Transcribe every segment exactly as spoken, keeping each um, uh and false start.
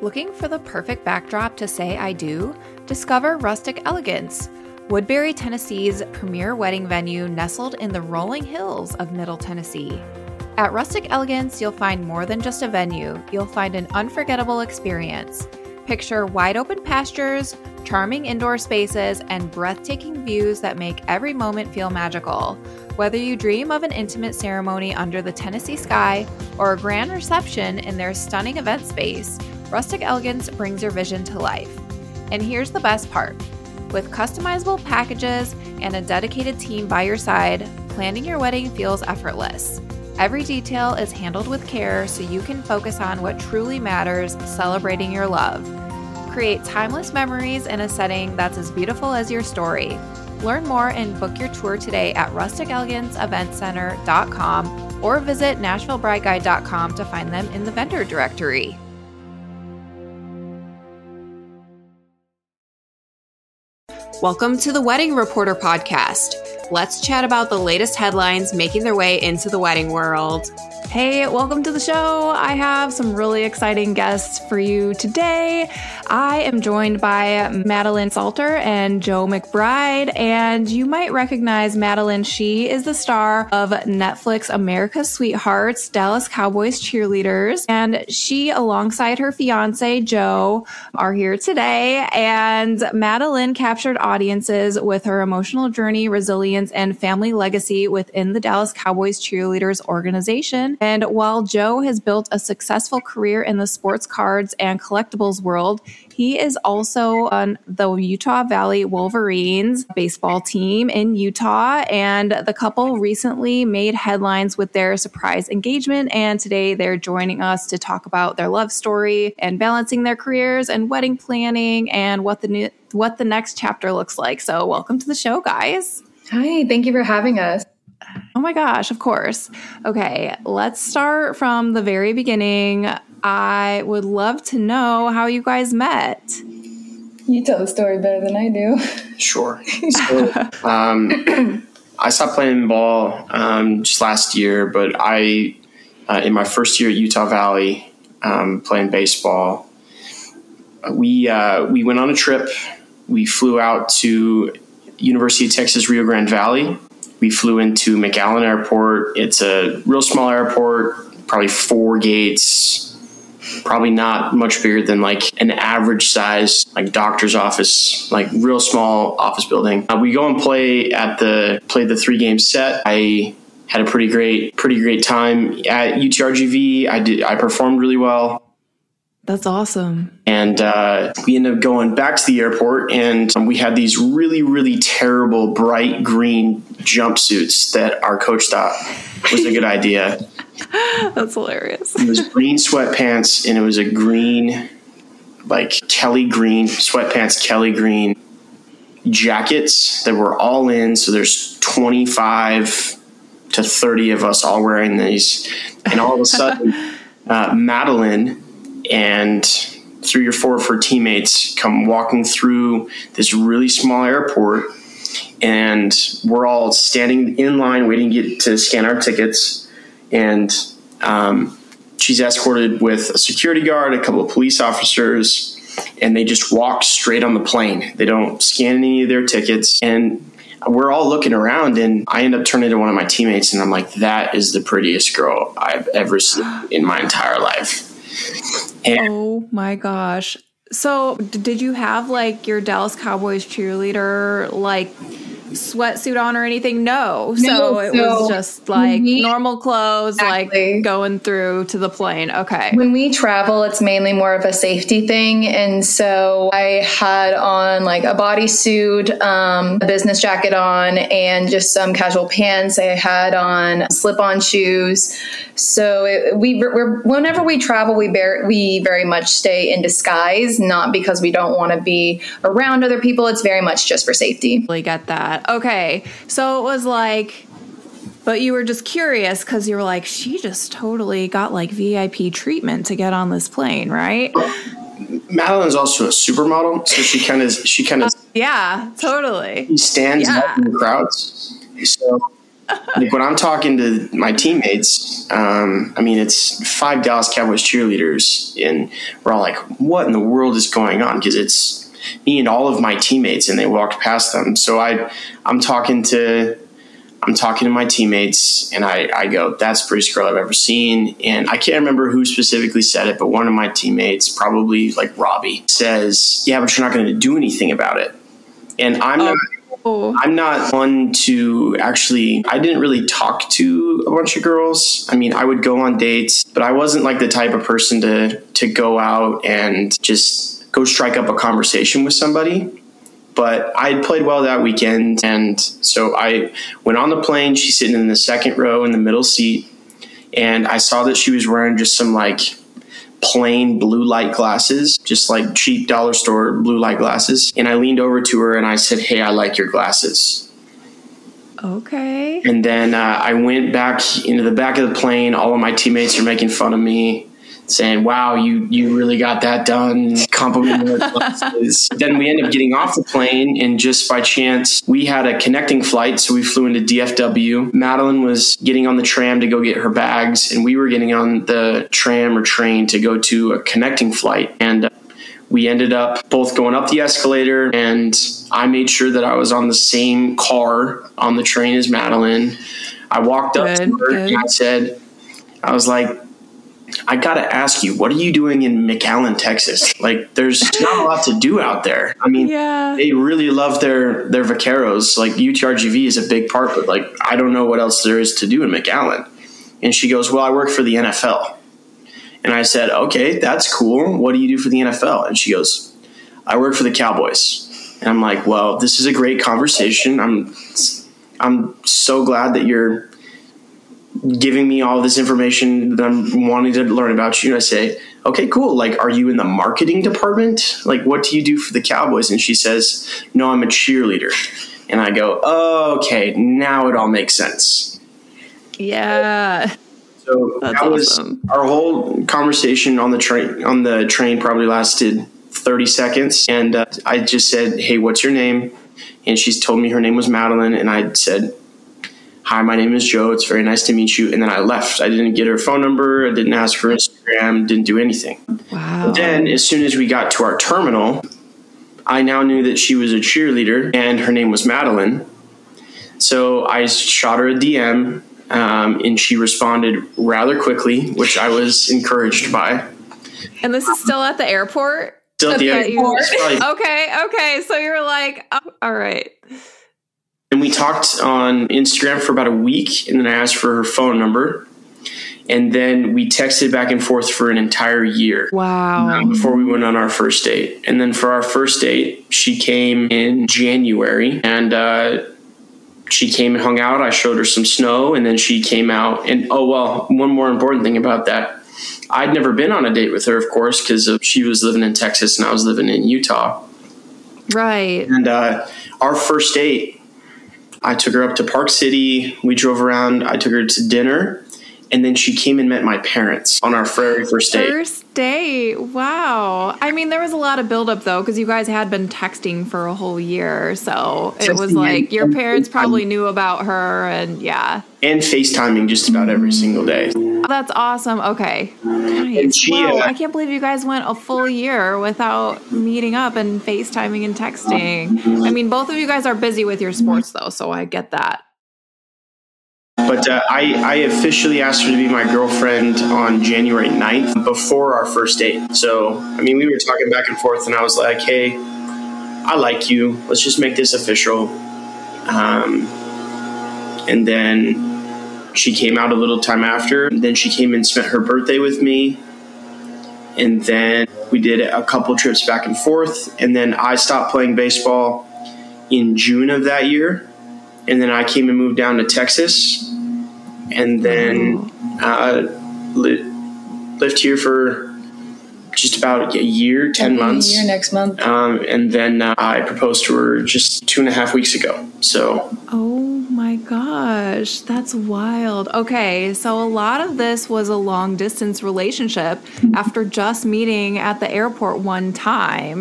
Looking for the perfect backdrop to say I do? Discover Rustic Elegance, Woodbury, Tennessee's premier wedding venue nestled in the rolling hills of Middle Tennessee. At Rustic Elegance, you'll find more than just a venue. You'll find an unforgettable experience. Picture wide open pastures, charming indoor spaces, and breathtaking views that make every moment feel magical. Whether you dream of an intimate ceremony under the Tennessee sky or a grand reception in their stunning event space, Rustic Elegance brings your vision to life. And here's the best part. With customizable packages and a dedicated team by your side, planning your wedding feels effortless. Every detail is handled with care so you can focus on what truly matters, celebrating your love. Create timeless memories in a setting that's as beautiful as your story. Learn more and book your tour today at rustic elegance event center dot com or visit nashville bride guide dot com to find them in the vendor directory. Welcome to the Wedding Reporter podcast. Let's chat about the latest headlines making their way into the wedding world. Hey, welcome to the show. I have some really exciting guests for you today. I am joined by Madeline Salter and Joe McBride, and you might recognize Madeline. She is the star of Netflix America's Sweethearts, Dallas Cowboys Cheerleaders, and she, alongside her fiance, Joe, are here today. And Madeline captured audiences with her emotional journey, resilience, and family legacy within the Dallas Cowboys Cheerleaders organization. And while Joe has built a successful career in the sports cards and collectibles world, he is also on the Utah Valley Wolverines baseball team in Utah. And the couple recently made headlines with their surprise engagement. And today they're joining us to talk about their love story and balancing their careers and wedding planning and what the new, what the next chapter looks like. So welcome to the show, guys. Hi, thank you for having us. Oh my gosh, of course. Okay, let's start from the very beginning. I would love to know how you guys met. You tell the story better than I do. Sure. So, um, I stopped playing ball um, just last year, but I, uh, in my first year at Utah Valley, um, playing baseball, we uh, we went on a trip. We flew out to University of Texas Rio Grande Valley. We flew into McAllen Airport. It's a real small airport, probably four gates, probably not much bigger than like an average size, like doctor's office, like real small office building. Uh, we go and play at the, played the three game set. I had a pretty great, pretty great time at U T R G V. I did, I performed really well. That's awesome. And uh, we ended up going back to the airport, and um, we had these really, really terrible bright green jumpsuits that our coach thought was a good idea. That's hilarious. It was green sweatpants, and it was a green, like Kelly green sweatpants, Kelly green jackets that were all in. So there's twenty-five to thirty of us all wearing these. And all of a sudden, uh, Madeline and three or four of her teammates come walking through this really small airport, and we're all standing in line waiting to get to scan our tickets. And um, she's escorted with a security guard, a couple of police officers, and they just walk straight on the plane. They don't scan any of their tickets. And we're all looking around, and I end up turning to one of my teammates, and I'm like, that is the prettiest girl I've ever seen in my entire life. And oh my gosh. So did you have like your Dallas Cowboys cheerleader like sweatsuit on or anything? No. no so it so was just like we, normal clothes, exactly. like going through to the plane. Okay. When we travel, it's mainly more of a safety thing. And so I had on like a bodysuit, um, a business jacket on, and just some casual pants. I had on slip-on shoes. So it, we, we're, whenever we travel, we bear, we very much stay in disguise, not because we don't want to be around other people. It's very much just for safety. I get that. Okay. So it was like, but you were just curious because you were like, she just totally got like V I P treatment to get on this plane, right? Madeline's also a supermodel, so she kind of, she kind of, uh, yeah, totally. She stands yeah. up in the crowds. So Like when I'm talking to my teammates, um, I mean, it's five Dallas Cowboys cheerleaders, and we're all like, what in the world is going on? Because it's me and all of my teammates, and they walked past them. So I, I'm talking to, I'm talking to my teammates, and I, I go, that's the prettiest girl I've ever seen. And I can't remember who specifically said it, but one of my teammates, probably like Robbie, says, yeah, but you're not going to do anything about it. And I'm not. Oh. I'm not one to actually, I didn't really talk to a bunch of girls. I mean, I would go on dates, but I wasn't like the type of person to, to go out and just go strike up a conversation with somebody. But I played well that weekend. And so I went on the plane. She's sitting in the second row in the middle seat. And I saw that she was wearing just some like plain blue light glasses, just like cheap dollar store blue light glasses. And I leaned over to her and I said, hey, I like your glasses. Okay. And then uh, I went back into the back of the plane. All of my teammates are making fun of me, saying, wow, you, you really got that done. Complimenting her glasses. Then we ended up getting off the plane, and just by chance, we had a connecting flight. So we flew into D F W. Madeline was getting on the tram to go get her bags, and we were getting on the tram or train to go to a connecting flight. And uh, we ended up both going up the escalator, and I made sure that I was on the same car on the train as Madeline. I walked up good, to her good. and I said, I was like, I got to ask you, what are you doing in McAllen, Texas? Like, there's not a lot to do out there. I mean, yeah. They really love their, their vaqueros. Like, U T R G V is a big part, but like, I don't know what else there is to do in McAllen. And she goes, well, I work for the N F L. And I said, okay, that's cool. What do you do for the N F L? And she goes, I work for the Cowboys. And I'm like, well, this is a great conversation. I'm, I'm so glad that you're giving me all this information that I'm wanting to learn about you. And I say, okay, cool. Like, are you in the marketing department? Like, what do you do for the Cowboys? And she says, no, I'm a cheerleader. And I go, oh, okay, now it all makes sense. Yeah. So That's that was awesome. Our whole conversation on the train. On the train probably lasted thirty seconds, and uh, I just said, "Hey, what's your name?" And she's told me her name was Madeline, and I said, "Hi, my name is Joe. It's very nice to meet you." And then I left. I didn't get her phone number. I didn't ask for Instagram. Didn't do anything. Wow. But then, as soon as we got to our terminal, I now knew that she was a cheerleader, and her name was Madeline. So I shot her a D M. Um, and she responded rather quickly, which I was encouraged by. And this is still at the airport? Still at the airport. okay, okay. So you're like, oh, all right. And we talked on Instagram for about a week, and then I asked for her phone number. And then we texted back and forth for an entire year. Wow. Um, before we went on our first date. And then for our first date, she came in January, and uh she came and hung out. I showed her some snow, and then she came out. And, oh, well, one more important thing about that. I'd never been on a date with her, of course, because she was living in Texas and I was living in Utah. Right. And uh, our first date, I took her up to Park City. We drove around. I took her to dinner. And then she came and met my parents on our very first date. First date. Wow. I mean, there was a lot of buildup, though, because you guys had been texting for a whole year. So it was like your parents probably knew about her, and yeah. And FaceTiming just about every single day. That's awesome. Okay. Nice. She, wow. uh, I can't believe you guys went a full year without meeting up and FaceTiming and texting. I mean, both of you guys are busy with your sports, though, so I get that. But uh, I, I officially asked her to be my girlfriend on January ninth before our first date. So, I mean, we were talking back and forth, and I was like, hey, I like you. Let's just make this official. Um, and then she came out a little time after. And then she came and spent her birthday with me. And then we did a couple trips back and forth. And then I stopped playing baseball in June of that year. And then I came and moved down to Texas, and then uh, li- lived here for just about a year, ten months. A year next month. Um, and then uh, I proposed to her just two and a half weeks ago. So. Oh my gosh, that's wild. Okay, so a lot of this was a long distance relationship after just meeting at the airport one time.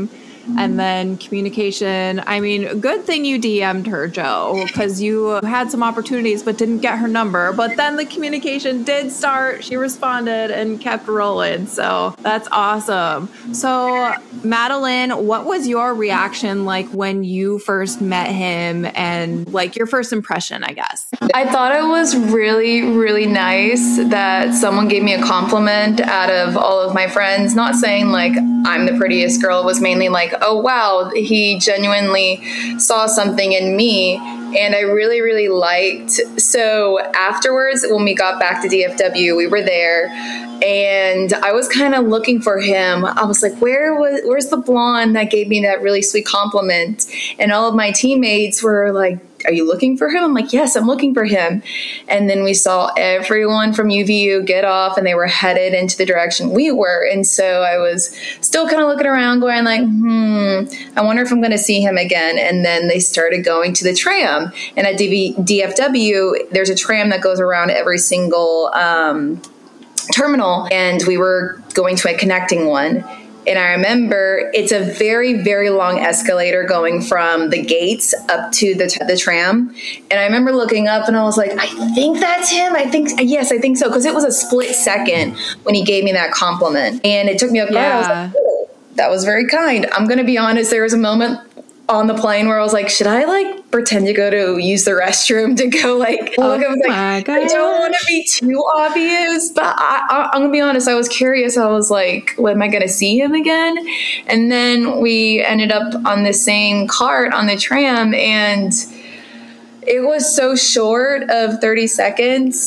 And then communication, I mean, good thing you D M'd her, Joe, because you had some opportunities but didn't get her number. But then the communication did start. She responded and kept rolling. So that's awesome. So Madeline, what was your reaction like when you first met him and like your first impression, I guess? I thought it was really, really nice that someone gave me a compliment out of all of my friends. Not saying like I'm the prettiest girl. It was mainly like, oh, wow, he genuinely saw something in me. And I really, really liked. So afterwards, when we got back to D F W, we were there and I was kind of looking for him. I was like, where was, where's the blonde that gave me that really sweet compliment? And all of my teammates were like, are you looking for him? I'm like, yes, I'm looking for him. And then we saw everyone from U V U get off and they were headed into the direction we were. And so I was still kind of looking around going like, hmm, I wonder if I'm going to see him again. And then they started going to the tram. And at D F W, there's a tram that goes around every single um, terminal. And we were going to a connecting one. And I remember it's a very, very long escalator going from the gates up to the, the tram. And I remember looking up and I was like, I think that's him. I think, yes, I think so. Because it was a split second when he gave me that compliment. And it took me off guard. Yeah. I was like, oh, that was very kind. I'm going to be honest. There was a moment on the plane where I was like, should I like pretend to go to use the restroom to go like look? I was like, I don't want to be too obvious, but I, I, I'm gonna be honest. I was curious. I was like, when am I gonna see him again? And then we ended up on the same cart on the tram, and it was so short of thirty seconds,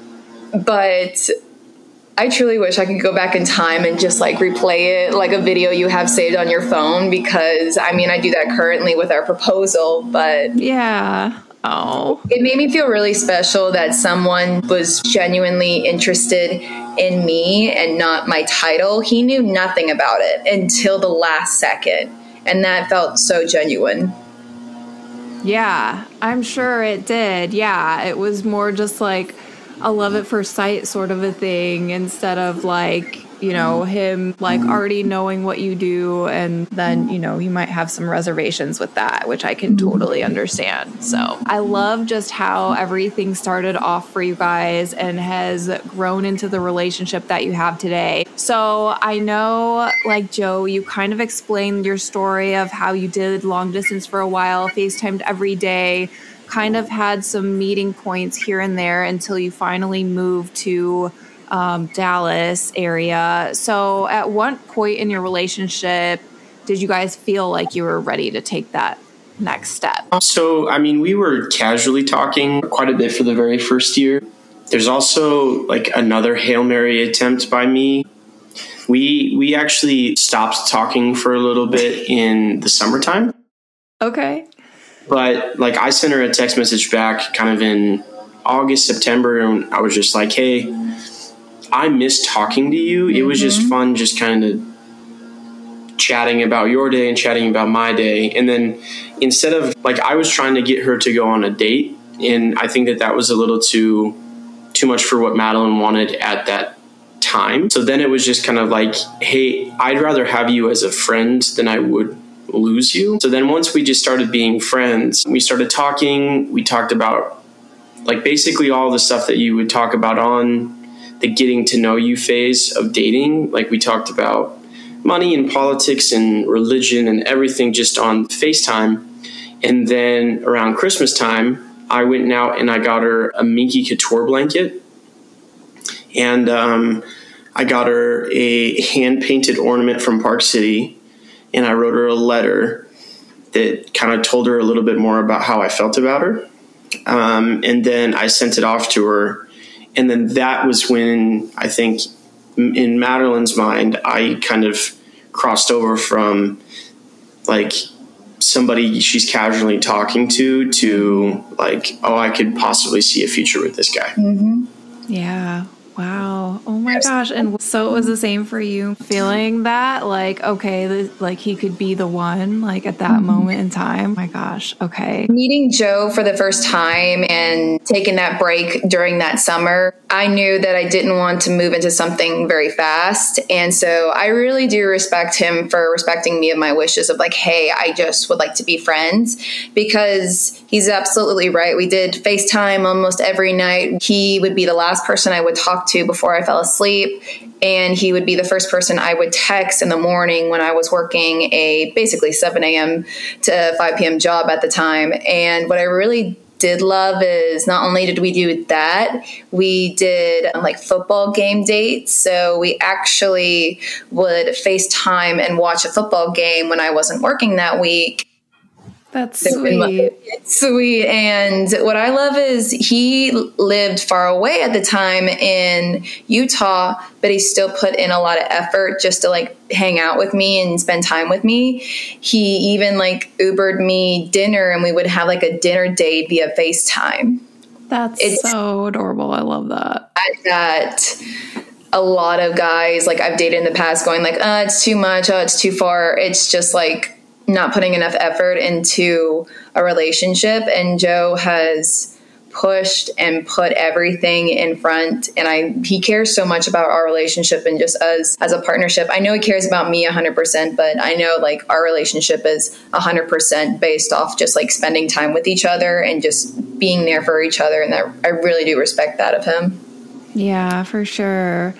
but I truly wish I could go back in time and just like replay it like a video you have saved on your phone, because I mean, I do that currently with our proposal, but yeah. Oh, it made me feel really special that someone was genuinely interested in me and not my title. He knew nothing about it until the last second. And that felt so genuine. Yeah, I'm sure it did. Yeah, it was more just like a love at first sight sort of a thing, instead of like, you know, him like already knowing what you do, and then, you know, you might have some reservations with that, which I can totally understand. So I love just how everything started off for you guys and has grown into the relationship that you have today. So I know, like Joe, you kind of explained your story of how you did long distance for a while, FaceTimed every day, kind of had some meeting points here and there until you finally moved to um, Dallas area. So at what point in your relationship did you guys feel like you were ready to take that next step? So, I mean, we were casually talking quite a bit for the very first year. There's also like another Hail Mary attempt by me. We, we actually stopped talking for a little bit in the summertime. Okay. But like I sent her a text message back kind of in August, September, and I was just like, hey, I miss talking to you. Mm-hmm. It was just fun just kind of chatting about your day and chatting about my day. And then instead of like, I was trying to get her to go on a date, and I think that that was a little too too much for what Madeline wanted at that time. So then it was just kind of like, hey, I'd rather have you as a friend than I would lose you. So then once we just started being friends, we started talking. We talked about like basically all the stuff that you would talk about on the getting to know you phase of dating. Like we talked about money and politics and religion and everything just on FaceTime. And then around Christmas time, I went out and I got her a Minky Couture blanket. And um, I got her a hand-painted ornament from Park City. And I wrote her a letter that kind of told her a little bit more about how I felt about her. Um, and then I sent it off to her. And then that was when I think in Madeline's mind, I kind of crossed over from like somebody she's casually talking to to like, oh, I could possibly see a future with this guy. Mm-hmm. Yeah. Wow. Oh my gosh. And so it was the same for you, feeling that like, okay, this, like he could be the one, like at that mm-hmm. moment in time. Oh my gosh. Okay. Meeting Joe for the first time and taking that break during that summer, I knew that I didn't want to move into something very fast. And so I really do respect him for respecting me of my wishes of like, hey, I just would like to be friends, because he's absolutely right. We did FaceTime almost every night. He would be the last person I would talk to before I fell asleep. And he would be the first person I would text in the morning when I was working a basically seven a.m. to five p.m. job at the time. And what I really did love is not only did we do that, we did um, like football game dates. So we actually would FaceTime and watch a football game when I wasn't working that week. That's sweet. Sweet. And what I love is he lived far away at the time in Utah, but he still put in a lot of effort just to like hang out with me and spend time with me. He even like Ubered me dinner, and we would have like a dinner date via FaceTime. That's it's, so adorable. I love that. That a lot of guys like I've dated in the past going like, uh, it's too much. Oh, it's too far. It's just like not putting enough effort into a relationship. And Joe has pushed and put everything in front. And I, he cares so much about our relationship and just us as a partnership. I know he cares about me a hundred percent, but I know like our relationship is a hundred percent based off just like spending time with each other and just being there for each other. And that, I really do respect that of him. Yeah, for sure.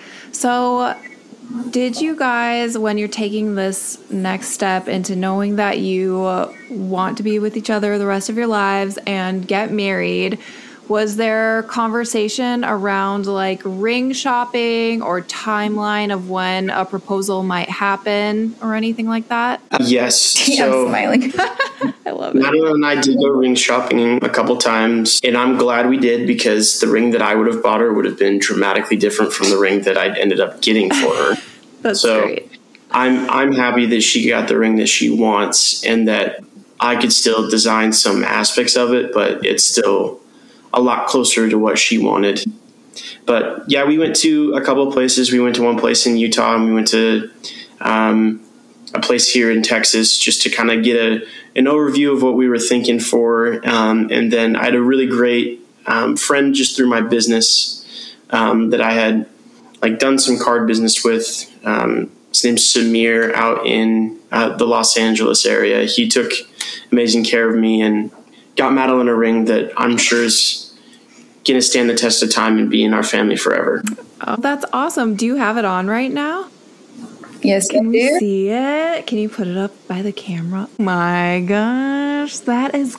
So did you guys, when you're taking this next step into knowing that you want to be with each other the rest of your lives and get married, was there conversation around like ring shopping or timeline of when a proposal might happen or anything like that? Yes. Yeah, so, I'm smiling. I love it. Madeline and I did go ring shopping a couple times, and I'm glad we did, because the ring that I would have bought her would have been dramatically different from the ring that I ended up getting for her. That's so great. I'm I'm happy that she got the ring that she wants, and that I could still design some aspects of it, but it's still a lot closer to what she wanted. But yeah, we went to a couple of places. We went to one place in Utah, and we went to um, a place here in Texas just to kind of get a an overview of what we were thinking for. Um, and then I had a really great um, friend just through my business um, that I had like done some card business with. Um, his name's Samir out in uh, the Los Angeles area. He took amazing care of me and got Madeline a ring that I'm sure is going to stand the test of time and be in our family forever. Oh, that's awesome. Do you have it on right now? Yes, Can I we do. see it? Can you put it up by the camera? My gosh, that is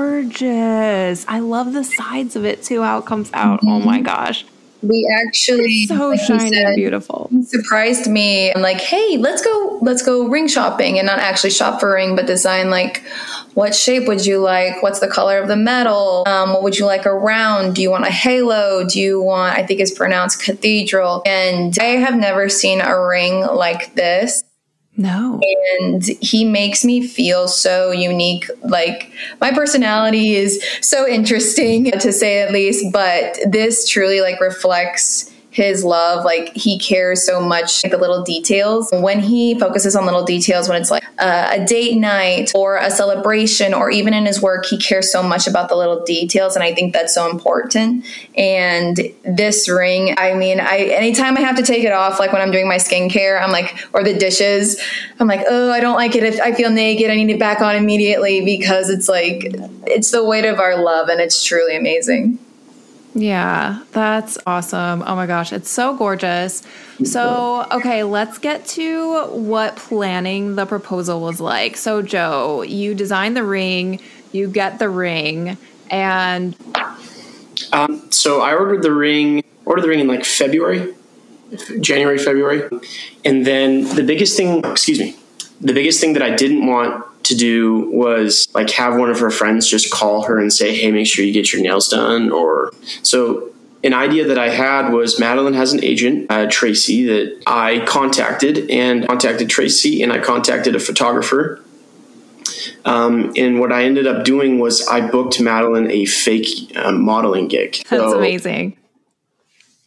gorgeous. I love the sides of it too, how it comes out. Mm-hmm. Oh my gosh. We actually, so like shiny said, and beautiful. He surprised me. I'm like, hey, let's go, let's go ring shopping, and not actually shop for a ring, but design like, what shape would you like? What's the color of the metal? Um, what would you like around? Do you want a halo? Do you want, I think it's pronounced cathedral. And I have never seen a ring like this. No. And he makes me feel so unique. Like, my personality is so interesting, to say at least, but this truly like reflects his love. Like, he cares so much, like the little details. When he focuses on little details, when it's like uh, a date night or a celebration, or even in his work, he cares so much about the little details. And I think that's so important. And this ring, I mean, I anytime I have to take it off, like when I'm doing my skincare, I'm like, or the dishes, I'm like, oh, I don't like it. If I feel naked, I need it back on immediately, because it's like, it's the weight of our love, and it's truly amazing. Yeah, that's awesome. Oh my gosh, it's so gorgeous. So, okay, let's get to what planning the proposal was like. So, Joe, you designed the ring, you get the ring, and... Um, so I ordered the ring, ordered the ring in like February, January, February. And then the biggest thing, excuse me, the biggest thing that I didn't want to do was like have one of her friends just call her and say, hey, make sure you get your nails done. Or so an idea that I had was Madeline has an agent, uh, Tracy, that I contacted and contacted Tracy, and I contacted a photographer. Um, and what I ended up doing was I booked Madeline a fake uh, modeling gig. That's so, amazing.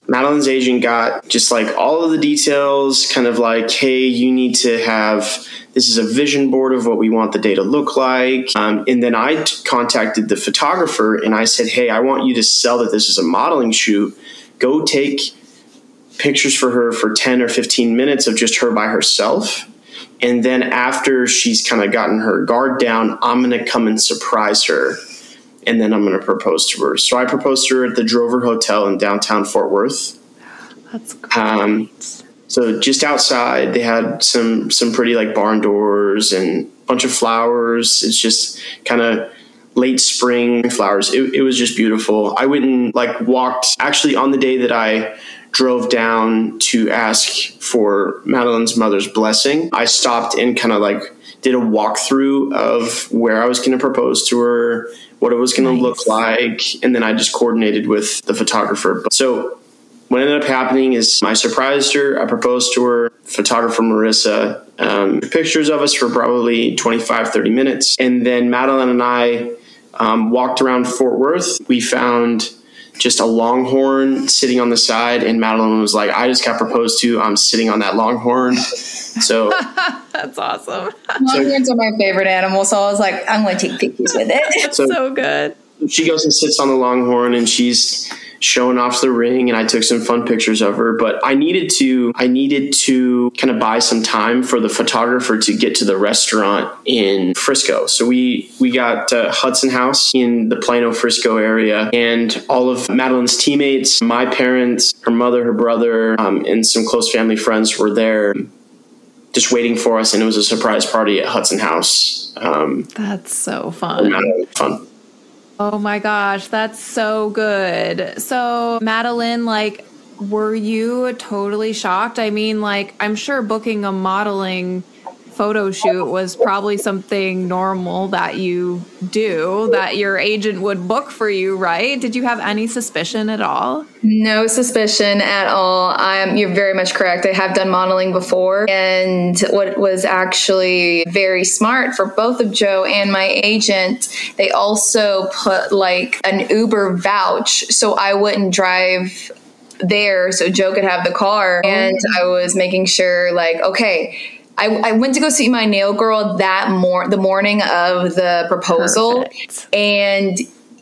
Madeline's agent got just like all of the details, kind of like, hey, you need to have, this is a vision board of what we want the day to look like. Um, and then I t- contacted the photographer and I said, hey, I want you to sell that this is a modeling shoot. Go take pictures for her for ten or fifteen minutes of just her by herself. And then after she's kind of gotten her guard down, I'm going to come and surprise her. And then I'm going to propose to her. So I proposed to her at the Drover Hotel in downtown Fort Worth. That's great. Um, so just outside, they had some some pretty like barn doors and a bunch of flowers. It's just kind of late spring flowers. It, it was just beautiful. I went and like walked actually on the day that I drove down to ask for Madeline's mother's blessing. I stopped and kind of like did a walkthrough of where I was going to propose to her, what it was going Nice. to look like. And then I just coordinated with the photographer. So what ended up happening is I surprised her. I proposed to her. Photographer Marissa um, took pictures of us for probably twenty-five, thirty minutes. And then Madeline and I um, walked around Fort Worth. We found just a longhorn sitting on the side. And Madeline was like, I just got proposed to. I'm sitting on that longhorn. So That's awesome. Longhorns are my favorite animal, so I was like, I'm going to take pictures with it. That's So- so good. she goes and sits on the longhorn and she's showing off the ring, and I took some fun pictures of her. But I needed to I needed to kind of buy some time for the photographer to get to the restaurant in Frisco. So we we got uh, Hudson House in the Plano Frisco area, and all of Madeline's teammates, my parents, her mother, her brother, um, and some close family friends were there just waiting for us, and it was a surprise party at Hudson House. Um, That's so fun. fun. Oh my gosh, that's so good. So, Madeline, like, were you totally shocked? I mean, like, I'm sure booking a modeling photo shoot was probably something normal that you do, that your agent would book for you, right? Did you have any suspicion at all? No suspicion at all. I'm, you're very much correct. I have done modeling before. And what was actually very smart for both of Joe and my agent, they also put like an Uber vouch so I wouldn't drive there so Joe could have the car. And I was making sure like, okay, I, I went to go see my nail girl that mor- the morning of the proposal. Perfect. And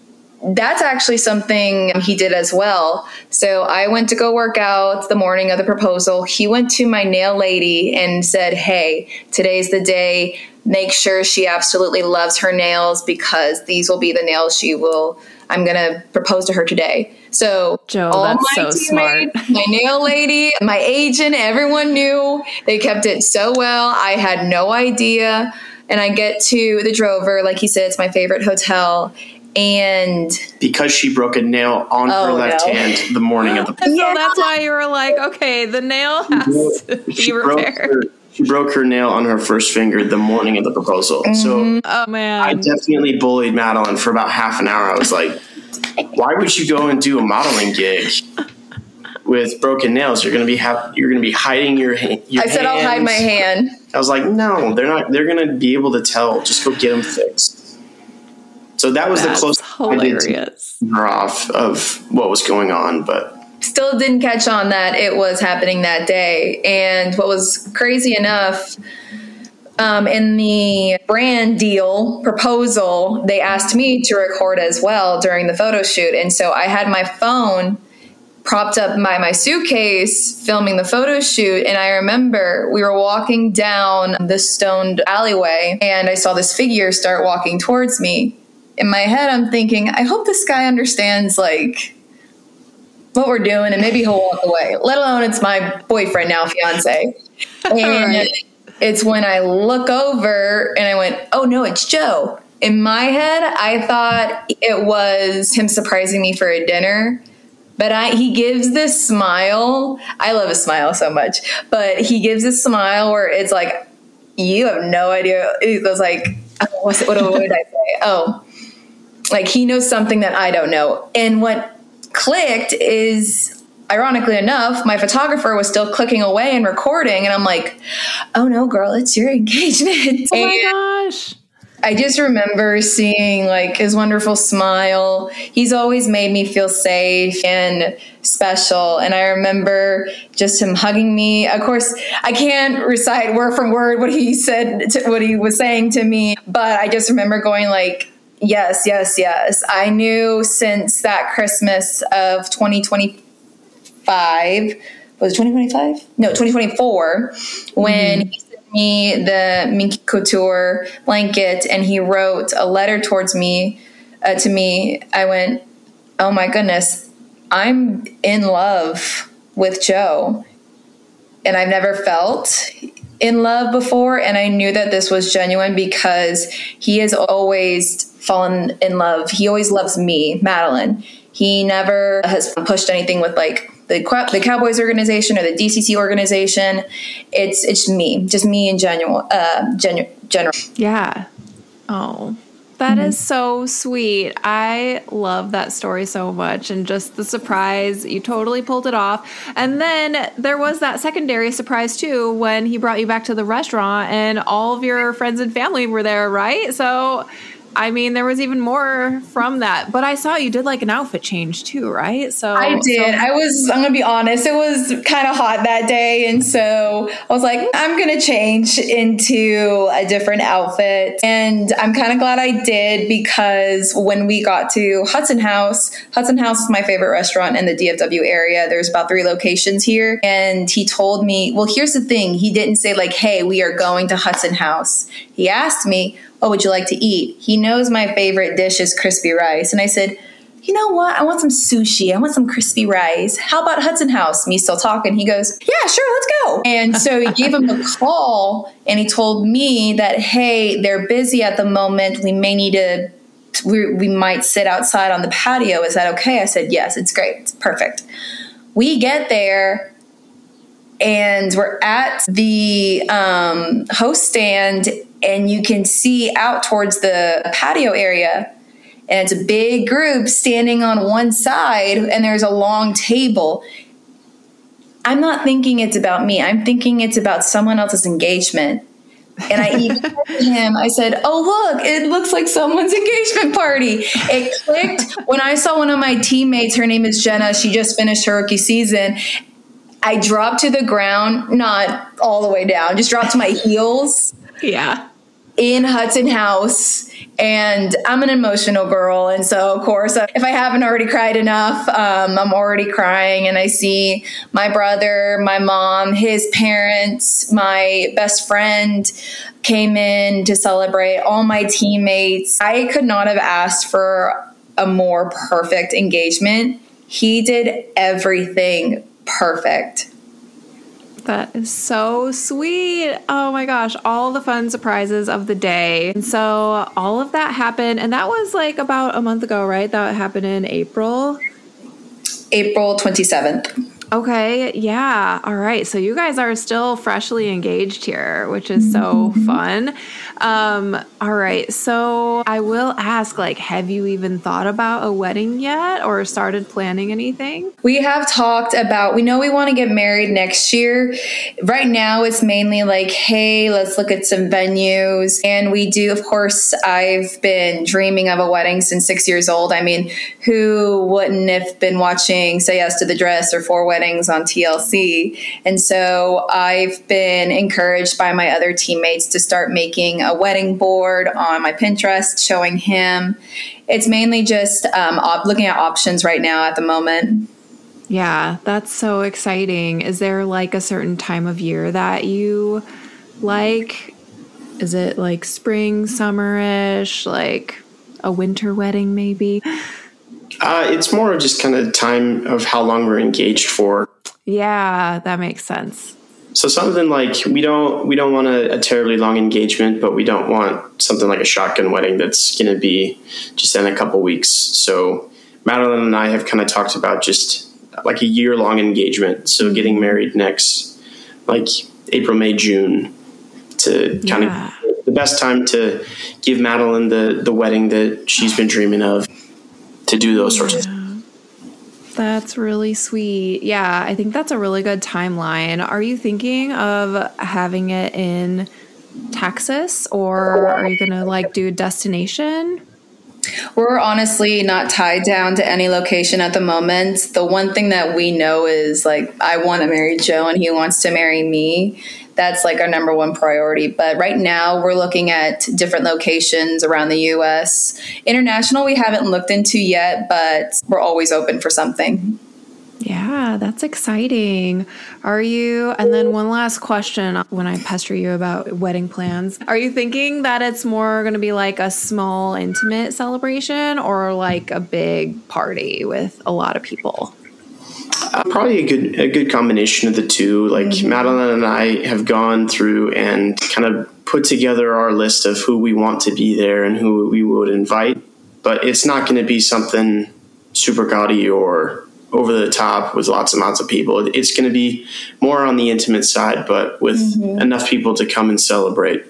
that's actually something he did as well. So I went to go work out the morning of the proposal. He went to my nail lady and said, hey, today's the day. Make sure she absolutely loves her nails because these will be the nails she will, I'm going to propose to her today. So Joe, all that's my so smart. teammates, my nail lady, my agent, everyone knew. They kept it so well. I had no idea. And I get to the Drover, like he said, it's my favorite hotel. And Because she broke a nail on her Oh, left no. hand the morning of the So Yeah. that's why you were like, okay, the nail has to be she broke repaired. her, she broke her nail on her first finger the morning of the proposal. So Oh, man. I definitely bullied Madeline for about half an hour. I was like, why would you go and do a modeling gig with broken nails? You're going to be ha- you're going to be hiding your, ha- your I said, I'll hide hands." my hand. I was like, no, they're not. They're going to be able to tell. Just go get them fixed. So that was That's the closest I did to hilarious. her off of what was going on. But Still didn't catch on that it was happening that day. And what was crazy enough, um, in the brand deal proposal, they asked me to record as well during the photo shoot. And so I had my phone propped up by my suitcase filming the photo shoot. And I remember we were walking down the stoned alleyway and I saw this figure start walking towards me. In my head, I'm thinking, I hope this guy understands, like, what we're doing, and maybe he'll walk away, let alone it's my boyfriend now, fiance. And Right. it's when I look over and I went, oh no, it's Joe. In my head, I thought it was him surprising me for a dinner. But I, he gives this smile. I love his smile so much. But he gives this smile where it's like, you have no idea. It was like, oh, what's it, what, what did I say? Oh, like he knows something that I don't know. And what clicked is, ironically enough, my photographer was still clicking away and recording. And I'm like, oh no, girl, it's your engagement. Oh my And gosh. I just remember seeing like his wonderful smile. He's always made me feel safe and special. And I remember just him hugging me. Of course, I can't recite word for word what he said, to, what he was saying to me, but I just remember going like, yes, yes, yes. I knew since that Christmas of twenty twenty-five, was it twenty twenty-five? No, twenty twenty-four, when mm-hmm. he sent me the Minky Couture blanket and he wrote a letter towards me, uh, to me, I went, oh my goodness, I'm in love with Joe. And I've never felt in love before. And I knew that this was genuine because he has always fallen in love. He always loves me, Madeline. He never has pushed anything with like the the Cowboys organization or the D C C organization. It's it's me, just me in general. Uh, genu- general. Yeah. Oh, that mm-hmm. is so sweet. I love that story so much, and just the surprise. You totally pulled it off. And then there was that secondary surprise too when he brought you back to the restaurant, and all of your friends and family were there, right? So. I mean, there was even more from that, but I saw you did like an outfit change too, right? So I did. So- I was, I'm going to be honest, it was kind of hot that day. And so I was like, I'm going to change into a different outfit. And I'm kind of glad I did because when we got to Hudson House, Hudson House is my favorite restaurant in the D F W area. There's about three locations here. And he told me, well, here's the thing. He didn't say like, hey, we are going to Hudson House. He asked me, what would you like to eat? He knows my favorite dish is crispy rice. And I said, you know what? I want some sushi. I want some crispy rice. How about Hudson House? Me still talking. He goes, yeah, sure, let's go. And so he gave him a call and he told me that, hey, they're busy at the moment. We may need to, we, we might sit outside on the patio. Is that okay? I said, yes, it's great. It's perfect. We get there and we're at the um, host stand. And you can see out towards the patio area. And it's a big group standing on one side. And there's a long table. I'm not thinking it's about me. I'm thinking it's about someone else's engagement. And I even said to him, I said, oh, look, it looks like someone's engagement party. It clicked when I saw one of my teammates. Her name is Jenna. She just finished her rookie season. I dropped to the ground, not all the way down, just dropped to my heels. Yeah. In Hudson House, and I'm an emotional girl, and so of course if I haven't already cried enough, um, I'm already crying. And I see my brother, my mom, his parents, my best friend came in to celebrate, all my teammates. I could not have asked for a more perfect engagement. He did everything perfect. That is so sweet. Oh my gosh. All the fun surprises of the day. And so all of that happened. And that was like about a month ago, right? That happened in April. April twenty-seventh. Okay. Yeah. All right. So you guys are still freshly engaged here, which is so mm-hmm. fun. Um, all right. So I will ask, like, have you even thought about a wedding yet or started planning anything? We have talked about, we know we want to get married next year. Right now it's mainly like, hey, let's look at some venues. And we do, of course, I've been dreaming of a wedding since six years old. I mean, who wouldn't have been watching Say Yes to the Dress or Four Weddings on T L C? And so I've been encouraged by my other teammates to start making a wedding board on my Pinterest, showing him. It's mainly just um, op- looking at options right now at the moment. Yeah, that's so exciting. Is there like a certain time of year that you like? Is it like spring, summer-ish, like a winter wedding maybe? Uh, it's more of just kind of time of how long we're engaged for. Yeah, that makes sense. So something like we don't we don't want a, a terribly long engagement, but we don't want something like a shotgun wedding that's going to be just in a couple weeks. So Madeline and I have kind of talked about just like a year long engagement. So getting married next like April, May, June to kind yeah. of the best time to give Madeline the, the wedding that she's been dreaming of, to do those sorts yeah. of things. That's really sweet. Yeah, I think that's a really good timeline. Are you thinking of having it in Texas, or are you going to like do a destination? We're honestly not tied down to any location at the moment. The one thing that we know is like, I want to marry Joe and he wants to marry me. That's like our number one priority. But right now we're looking at different locations around the U S. International, we haven't looked into yet, but we're always open for something. Yeah, that's exciting. Are you, and then one last question when I pester you about wedding plans, are you thinking that it's more going to be like a small, intimate celebration or like a big party with a lot of people? Uh, probably a good a good combination of the two. Like mm-hmm. Madeline and I have gone through and kind of put together our list of who we want to be there and who we would invite. But it's not going to be something super gaudy or over the top with lots and lots of people. It's going to be more on the intimate side, but with mm-hmm. enough people to come and celebrate.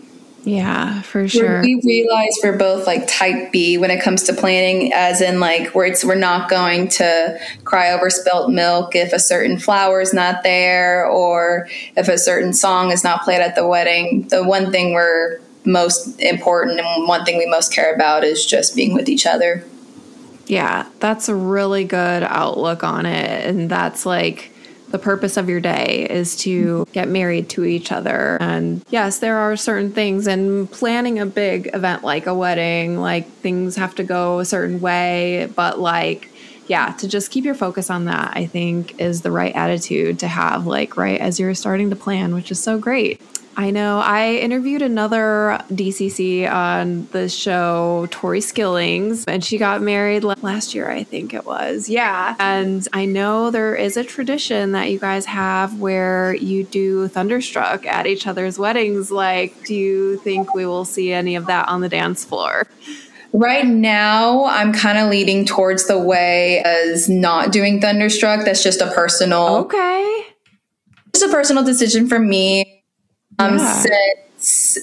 Yeah, for sure. We realize we're both like type B when it comes to planning, as in like where it's, we're not going to cry over spilt milk if a certain flower is not there or if a certain song is not played at the wedding. The one thing we're most important and one thing we most care about is just being with each other. Yeah, that's a really good outlook on it. And that's like the purpose of your day is to get married to each other. And yes, there are certain things, and planning a big event like a wedding, like things have to go a certain way. But like, yeah, to just keep your focus on that, I think is the right attitude to have, like right as you're starting to plan, which is so great. I know I interviewed another D C C on the show, Tori Skillings, and she got married last year, I think it was. Yeah. And I know there is a tradition that you guys have where you do Thunderstruck at each other's weddings. Like, do you think we will see any of that on the dance floor? Right now, I'm kind of leading towards the way as not doing Thunderstruck. That's just a personal, okay, just a personal decision for me. Um, yeah. Since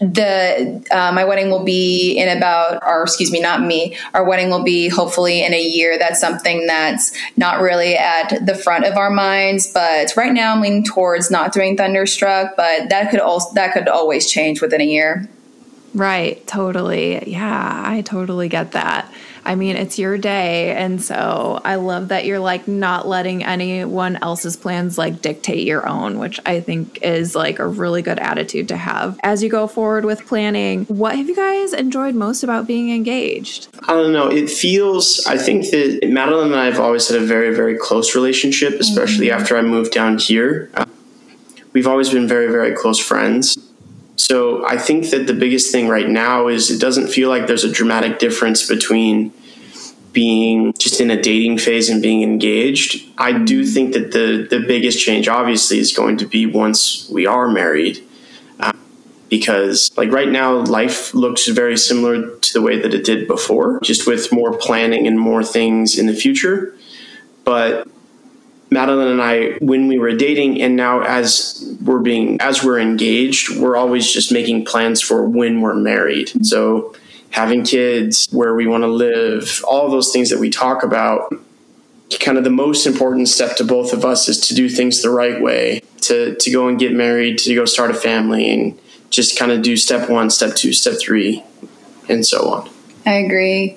the uh, my wedding will be in about, or excuse me, not me, our wedding will be hopefully in a year. That's something that's not really at the front of our minds. But right now, I'm leaning towards not doing Thunderstruck. But that could also that could always change within a year. Right. Totally. Yeah, I totally get that. I mean, it's your day. And so I love that you're like not letting anyone else's plans like dictate your own, which I think is like a really good attitude to have as you go forward with planning. What have you guys enjoyed most about being engaged? I don't know. It feels, I think that Madeline and I have always had a very, very close relationship, especially mm-hmm. after I moved down here. Uh, we've always been very, very close friends. So I think that the biggest thing right now is it doesn't feel like there's a dramatic difference between being just in a dating phase and being engaged. I do think that the, the biggest change obviously is going to be once we are married, uh, because like right now life looks very similar to the way that it did before, just with more planning and more things in the future. But Madeline and I, when we were dating and now as we're being, as we're engaged, we're always just making plans for when we're married. So having kids, where we want to live, all those things that we talk about, kind of the most important step to both of us is to do things the right way, to, to go and get married, to go start a family and just kind of do step one, step two, step three, and so on. I agree.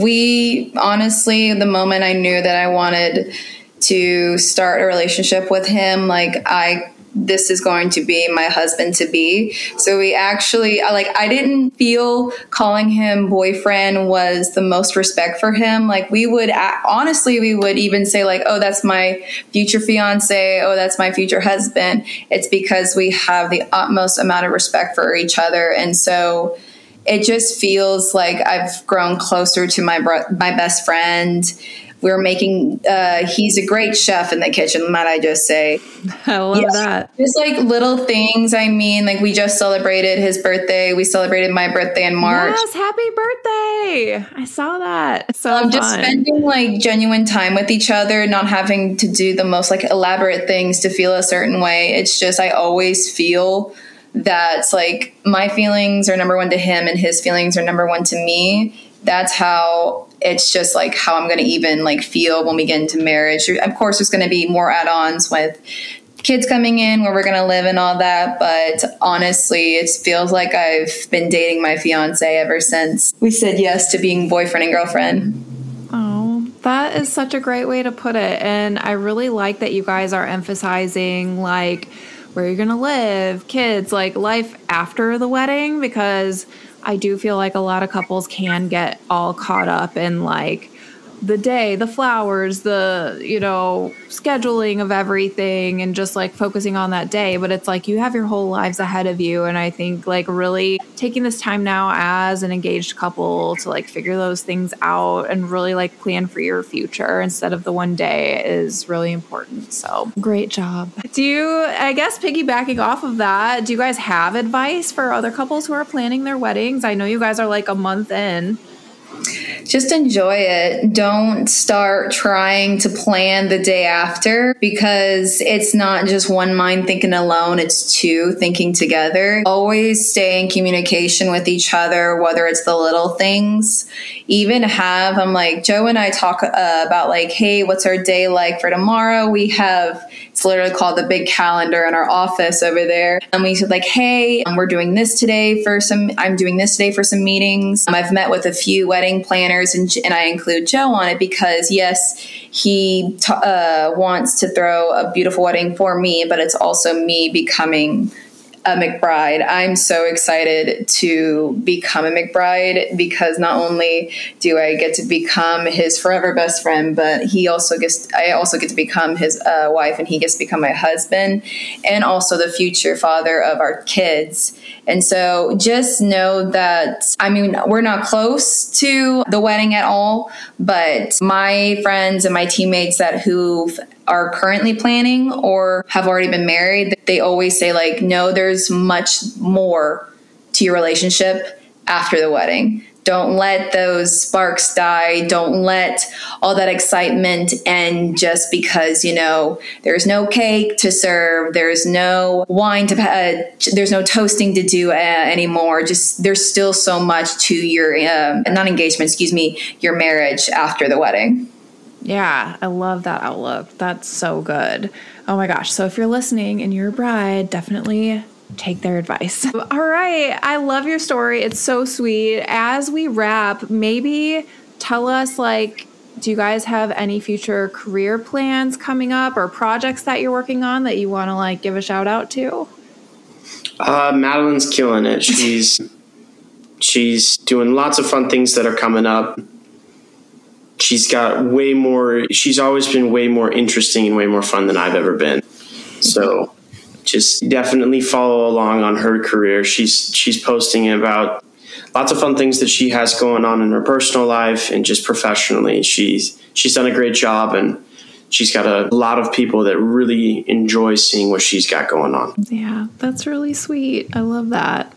We honestly, the moment I knew that I wanted to start a relationship with him, like I, this is going to be my husband to be. So we actually, like, I didn't feel calling him boyfriend was the most respect for him. Like we would, honestly, we would even say like, oh, that's my future fiance. Oh, that's my future husband. It's because we have the utmost amount of respect for each other. And so it just feels like I've grown closer to my bro- my best friend. We're making, uh, he's a great chef in the kitchen, might I just say. I love yeah. that. Just like little things. I mean, like we just celebrated his birthday. We celebrated my birthday in March. Yes, happy birthday. I saw that. So um, fun. Just spending like genuine time with each other, not having to do the most like elaborate things to feel a certain way. It's just, I always feel that like my feelings are number one to him and his feelings are number one to me. That's how it's just like how I'm going to even like feel when we get into marriage. Of course, there's going to be more add-ons with kids coming in, where we're going to live and all that. But honestly, it feels like I've been dating my fiance ever since we said yes to being boyfriend and girlfriend. Oh, that is such a great way to put it. And I really like that you guys are emphasizing like where you're going to live, kids, like life after the wedding, because I do feel like a lot of couples can get all caught up in like the day, the flowers, the, you know, scheduling of everything and just like focusing on that day. But it's like you have your whole lives ahead of you. And I think like really taking this time now as an engaged couple to like figure those things out and really like plan for your future instead of the one day is really important. So great job. Do you, I guess piggybacking off of that, do you guys have advice for other couples who are planning their weddings? I know you guys are like a month in. Just enjoy it. Don't start trying to plan the day after, because it's not just one mind thinking alone. It's two thinking together. Always stay in communication with each other, whether it's the little things. Even have, I'm like, Joe and I talk uh, about like, hey, what's our day like for tomorrow? We have, it's literally called the big calendar in our office over there. And we said like, hey, um, we're doing this today for some, I'm doing this today for some meetings. Um, I've met with a few wedding planners and, and I include Joe on it because yes, he t- uh, wants to throw a beautiful wedding for me, but it's also me becoming a McBride. I'm so excited to become a McBride because not only do I get to become his forever best friend, but he also gets, I also get to become his uh, wife, and he gets to become my husband and also the future father of our kids. And so just know that, I mean, we're not close to the wedding at all, but my friends and my teammates that who are currently planning or have already been married, they always say like, no, there's much more to your relationship after the wedding. Don't let those sparks die. Don't let all that excitement end just because, you know, there's no cake to serve. There's no wine to, uh, there's no toasting to do uh, anymore. Just there's still so much to your, uh, not engagement, excuse me, your marriage after the wedding. Yeah, I love that outlook. That's so good. Oh my gosh. So if you're listening and you're a bride, definitely take their advice. All right. I love your story. It's so sweet. As we wrap, maybe tell us, like, do you guys have any future career plans coming up or projects that you're working on that you want to like give a shout out to? Uh, Madeline's killing it. She's, she's doing lots of fun things that are coming up. She's got way more, she's always been way more interesting and way more fun than I've ever been. So just definitely follow along on her career. She's, she's posting about lots of fun things that she has going on in her personal life and just professionally. She's, she's done a great job, and she's got a lot of people that really enjoy seeing what she's got going on. Yeah, that's really sweet. I love that.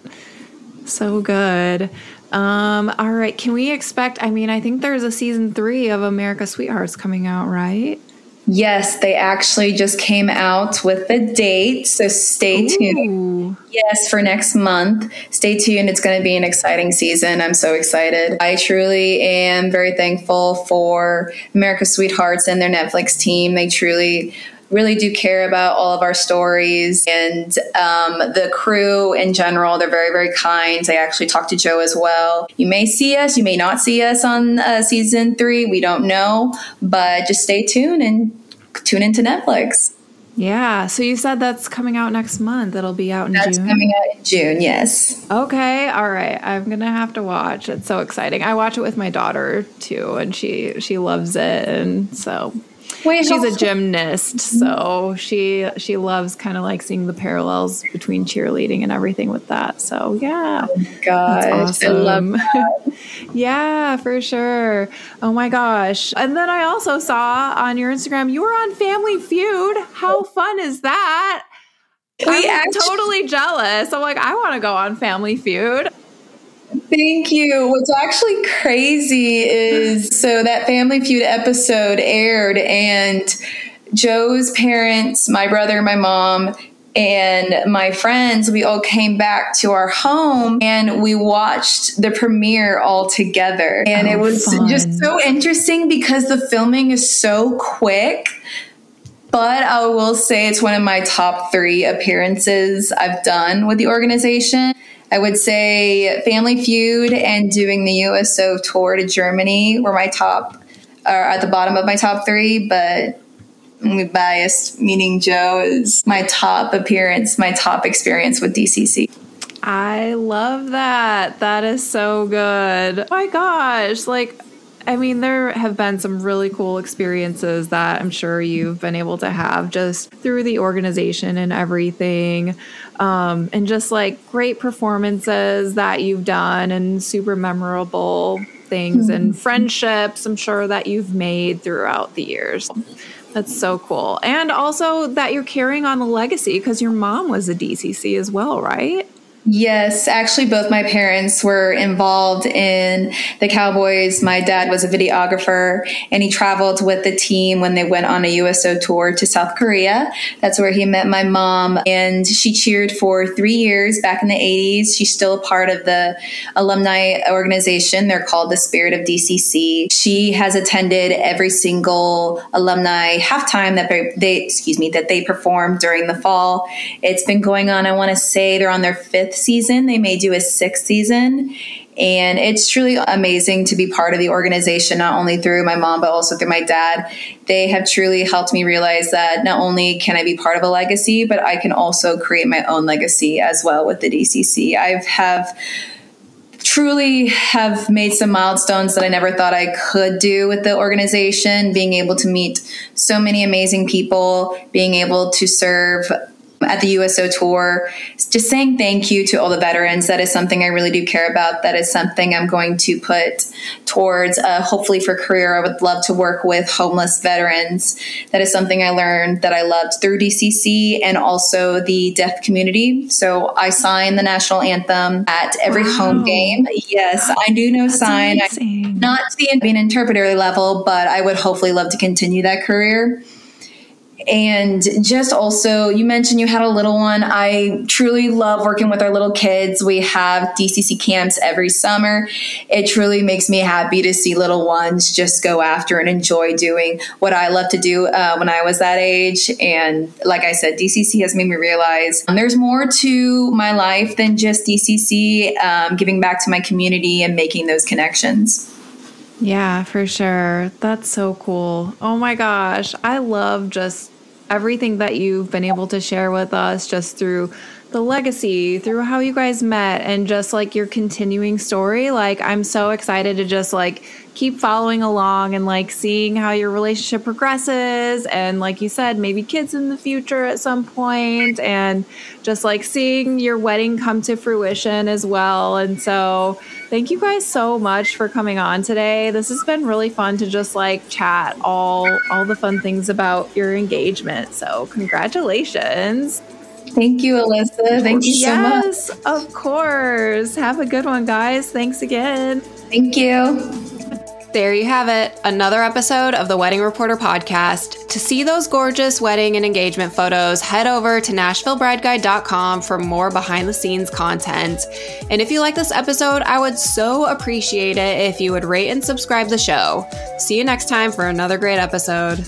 So good. Um, all right. Can we expect, I mean, I think there's a season three of America's Sweethearts coming out, right? Yes, they actually just came out with the date. So stay Ooh. tuned. Yes, for next month. Stay tuned. It's going to be an exciting season. I'm so excited. I truly am very thankful for America's Sweethearts and their Netflix team. They truly really do care about all of our stories, and um, the crew in general. They're very, very kind. I actually talked to Joe as well. You may see us, you may not see us on uh, season three. We don't know, but just stay tuned and tune into Netflix. Yeah. So you said that's coming out next month. It'll be out in That's June. That's coming out in June. Yes. Okay. All right. I'm going to have to watch. It's so exciting. I watch it with my daughter too, and she, she loves it. And so Wait, she's a gymnast, so she she loves kind of like seeing the parallels between cheerleading and everything with that. So yeah, oh my gosh, awesome. I love that. Yeah, for sure. Oh my gosh! And then I also saw on your Instagram you were on Family Feud. How fun is that? We I'm actually- totally jealous. I'm like, I want to go on Family Feud. Thank you. What's actually crazy is, so that Family Feud episode aired, and Joe's parents, my brother, my mom, and my friends, we all came back to our home and we watched the premiere all together. And oh, it was fun. Just so interesting because the filming is so quick. but I will say it's one of my top three appearances I've done with the organization. I would say Family Feud and doing the U S O tour to Germany were my top, or at the bottom of my top three, but I'm biased, meaning Joe is my top appearance, my top experience with D C C. I love that. That is so good. Oh my gosh. Like, I mean, there have been some really cool experiences that I'm sure you've been able to have just through the organization and everything. Um, and just like great performances that you've done and super memorable things mm-hmm. and friendships I'm sure that you've made throughout the years. That's so cool. And also that you're carrying on the legacy because your mom was a D C C as well, right? Yes, actually both my parents were involved in the Cowboys. My dad was a videographer and he traveled with the team when they went on a U S O tour to South Korea. That's where he met my mom and she cheered for three years back in the eighties. She's still a part of the alumni organization. They're called the Spirit of D C C. She has attended every single alumni halftime that they, they excuse me, that they performed during the fall. It's been going on, I want to say they're on their fifth season. They may do a sixth season. And it's truly amazing to be part of the organization, not only through my mom, but also through my dad. They have truly helped me realize that not only can I be part of a legacy, but I can also create my own legacy as well with the D C C. I have truly have made some milestones that I never thought I could do with the organization, being able to meet so many amazing people, being able to serve at the U S O tour, just saying thank you to all the veterans. That is something I really do care about. That is something I'm going to put towards, uh, hopefully for career. I would love to work with homeless veterans. That is something I learned that I loved through D C C and also the deaf community. So I sign the national anthem at every wow. home game. Yes, I do know That's sign. I'm not to be an interpreter level, but I would hopefully love to continue that career. And just also, you mentioned you had a little one. I truly love working with our little kids. We have D C C camps every summer. It truly makes me happy to see little ones just go after and enjoy doing what I love to do uh, when I was that age. And like I said, D C C has made me realize um, there's more to my life than just D C C, um, giving back to my community and making those connections. Yeah, for sure. That's so cool. Oh my gosh. I love just everything that you've been able to share with us just through the legacy, through how you guys met and just like your continuing story. Like, I'm so excited to just like keep following along and like seeing how your relationship progresses. And like you said, maybe kids in the future at some point and just like seeing your wedding come to fruition as well. And so thank you guys so much for coming on today. This has been really fun to just like chat all, all the fun things about your engagement. So congratulations. Thank you, Alyssa. Thank you so much. Yes, of course. Have a good one, guys. Thanks again. Thank you. There you have it, another episode of the Wedding Reporter podcast. To see those gorgeous wedding and engagement photos, head over to Nashville Bride Guide dot com for more behind the scenes content. And if you like this episode, I would so appreciate it if you would rate and subscribe the show. See you next time for another great episode.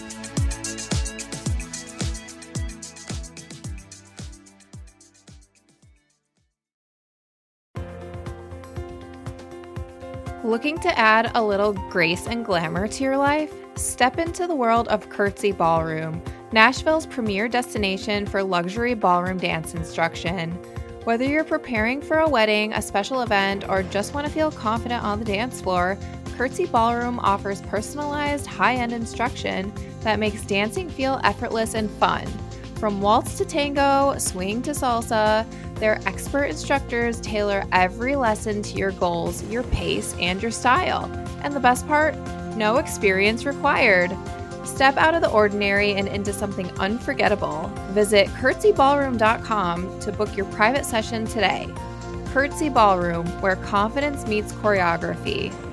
Looking to add a little grace and glamour to your life? Step into the world of Curtsy Ballroom, Nashville's premier destination for luxury ballroom dance instruction. Whether you're preparing for a wedding, a special event, or just want to feel confident on the dance floor, Curtsy Ballroom offers personalized, high-end instruction that makes dancing feel effortless and fun. From waltz to tango, swing to salsa, their expert instructors tailor every lesson to your goals, your pace, and your style. And the best part? No experience required. Step out of the ordinary and into something unforgettable. Visit curtsy ballroom dot com to book your private session today. Curtsy Ballroom, where confidence meets choreography.